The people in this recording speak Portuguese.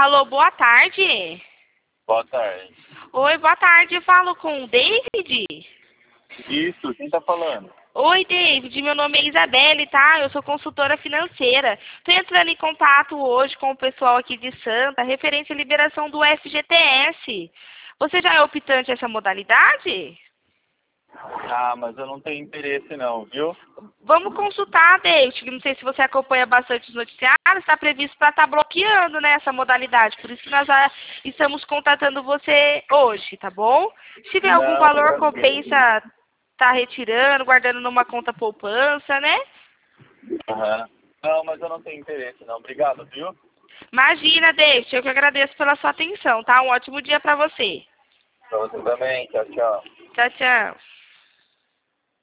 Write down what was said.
Alô, boa tarde. Boa tarde. Oi, boa tarde. Eu falo com o David. Isso, quem tá falando? Oi, David. Meu nome é Isabelle, tá? Eu sou consultora financeira. Tô entrando em contato hoje com o pessoal aqui de Santa, referente à liberação do FGTS. Você já é optante essa modalidade? Ah, mas eu não tenho interesse não, viu? Vamos consultar, David. Não sei se você acompanha bastante os noticiários, está previsto para estar bloqueando, né, essa modalidade. Por isso que nós já estamos contatando você hoje, tá bom? Se tiver algum Não, valor, já sei. compensa tá retirando, guardando numa conta poupança, né? Aham. Não, mas eu não tenho interesse não. Obrigado, viu? Imagina, David. Eu que agradeço pela sua atenção, tá? Um ótimo dia para você. Pra você também. Tchau, tchau. Tchau, tchau.